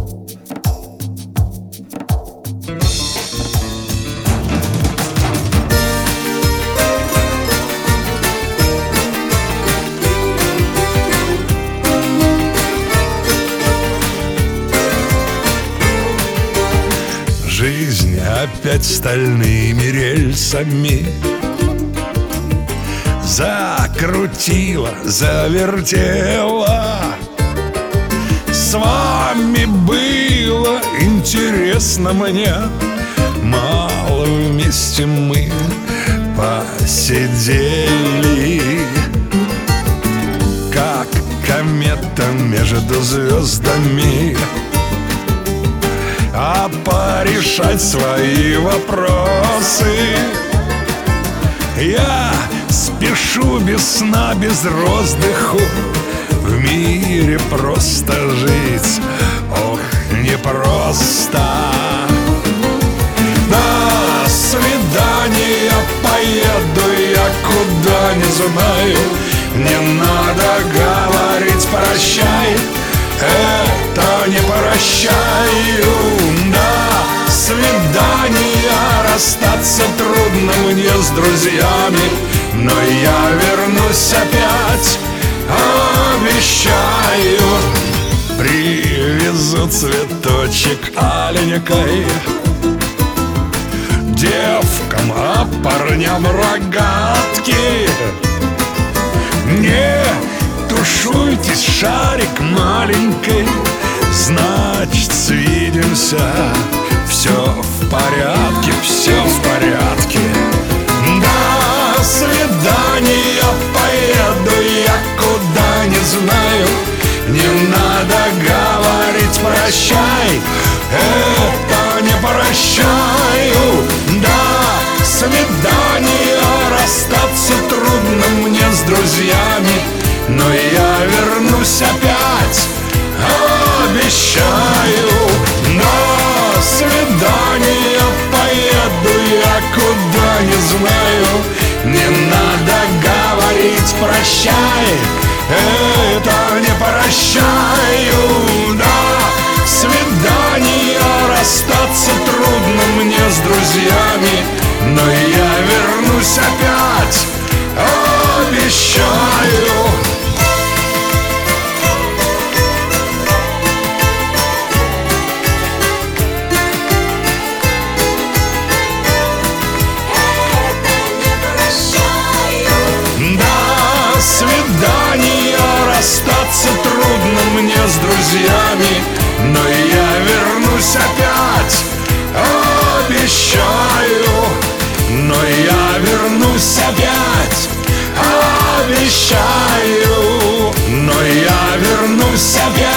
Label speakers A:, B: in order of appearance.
A: Жизнь опять стальными рельсами закрутила, завертела. С вами было интересно мне, мало вместе мы посидели. Как комета между звездами, а порешать свои вопросы я спешу без сна, без роздыху. В мире просто жить, ох, непросто. До свидания, поеду я куда не знаю. Не надо говорить прощай, это не прощаю. До свидания, расстаться трудно мне с друзьями, но я вернусь опять, обещаю. Привезу цветочек аленькой девкам, а парням рогатки. Не тушуйтесь, шарик маленький, значит, свидимся. Все в порядке, все в порядке. До свидания, поеду я куда не знаю. Не надо говорить прощай, это не прощаю. До свидания, расстаться трудно мне с друзьями, но я вернусь опять, обещаю. До свидания, поеду я куда не знаю. Не надо говорить прощай, это не прощаю. До свидания, расстаться трудно мне с друзьями, но я вернусь опять, обещаю. До свидания, расстаться трудно мне с друзьями, но я вернусь опять, обещаю. Но я вернусь опять, обещаю. Но я вернусь опять.